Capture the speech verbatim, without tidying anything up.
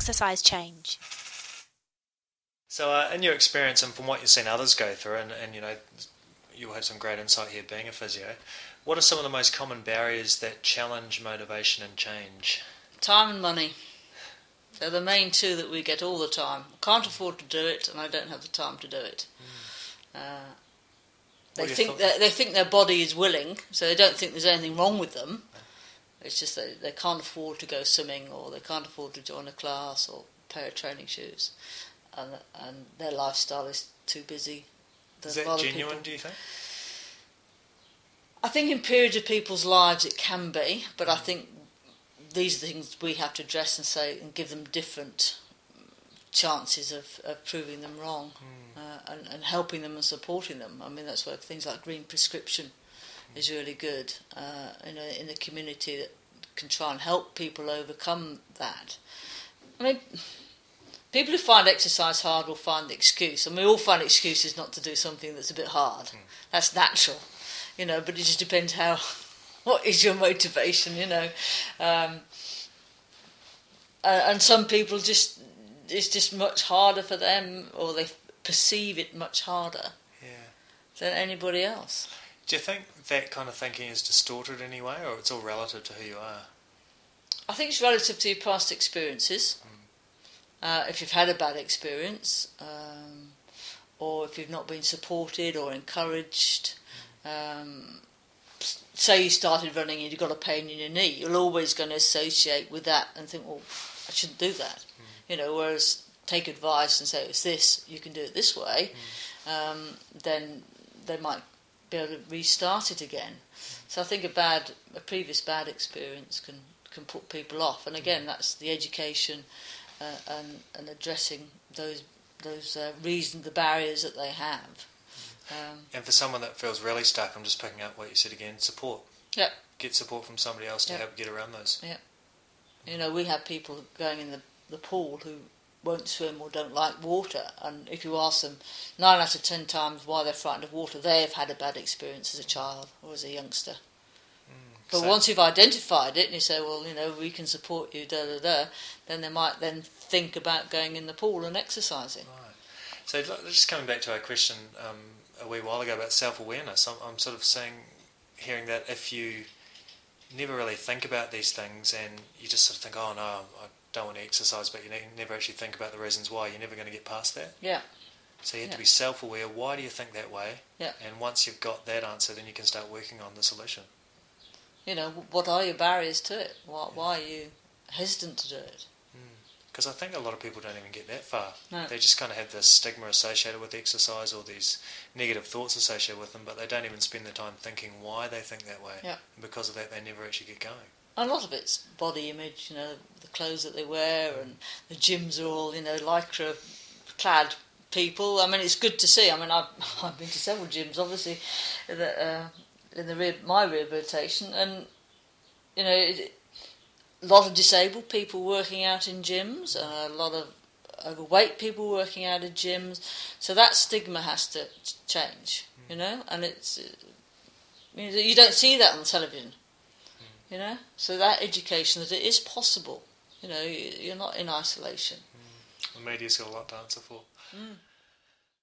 exercise change? So uh, in your experience and from what you've seen others go through, and, and you know, you'll have some great insight here being a physio, what are some of the most common barriers that challenge motivation and change? Time and money. They're the main two that we get all the time. I can't afford to do it, and I don't have the time to do it. Mm. Uh, they think that they think their body is willing, so they don't think there's anything wrong with them. It's just that they can't afford to go swimming, or they can't afford to join a class or a pair of training shoes, and and their lifestyle is too busy. Is that genuine, do you think? I think in periods of people's lives it can be, but I think these are the things we have to address and say and give them different chances of, of proving them wrong, mm. uh, and, and helping them and supporting them. I mean, that's where things like green prescription mm. is really good uh, in, a, in a community that can try and help people overcome that. I mean, people who find exercise hard will find the excuse. I mean, we all find excuses not to do something that's a bit hard. Mm. That's natural, you know, but it just depends how... What is your motivation, you know? Um, uh, and some people just, it's just much harder for them, or they perceive it much harder yeah. than anybody else. Do you think that kind of thinking is distorted anyway, or it's all relative to who you are? I think it's relative to your past experiences. Mm. Uh, if you've had a bad experience, um, or if you've not been supported or encouraged, mm. um, say you started running and you got a pain in your knee, you're always going to associate with that and think, well, I shouldn't do that. Mm. You know, whereas take advice and say, it's this, you can do it this way, mm. um, then they might be able to restart it again. Mm. So I think a bad, a previous bad experience can, can put people off. And again, that's the education uh, and, and addressing those, those uh, reasons, the barriers that they have. Um, and for someone that feels really stuck, I'm just picking up what you said again, support. Yeah. Get support from somebody else to yep. help get around those. Yeah. You know, we have people going in the, the pool who won't swim or don't like water, and if you ask them nine out of ten times why they're frightened of water, they have had a bad experience as a child or as a youngster. Mm, but so once you've identified it and you say, well, you know, we can support you, da da da, then they might then think about going in the pool and exercising. Right. So just coming back to our question um, a wee while ago about self-awareness, I'm, I'm sort of saying, hearing that if you never really think about these things and you just sort of think, oh no, I don't want to exercise, but you never actually think about the reasons why, you're never going to get past that. Yeah. So you have yeah. to be self-aware, why do you think that way? Yeah. And once you've got that answer, then you can start working on the solution. You know, what are your barriers to it? Why, yeah. why are you hesitant to do it? Because I think a lot of people don't even get that far. No. They just kind of have this stigma associated with exercise or these negative thoughts associated with them, but they don't even spend the time thinking why they think that way. Yeah. And because of that, they never actually get going. A lot of it's body image, you know, the clothes that they wear, and the gyms are all, you know, lycra-clad people. I mean, it's good to see. I mean, I've, I've been to several gyms, obviously, that, uh, in the re- my rehabilitation, and, you know, it, a lot of disabled people working out in gyms, uh, a lot of overweight people working out in gyms. So that stigma has to change, you know, and it's uh, you don't see that on television, you know. So that education that it is possible, you know, you're not in isolation. The media's got a lot to answer for. Mm.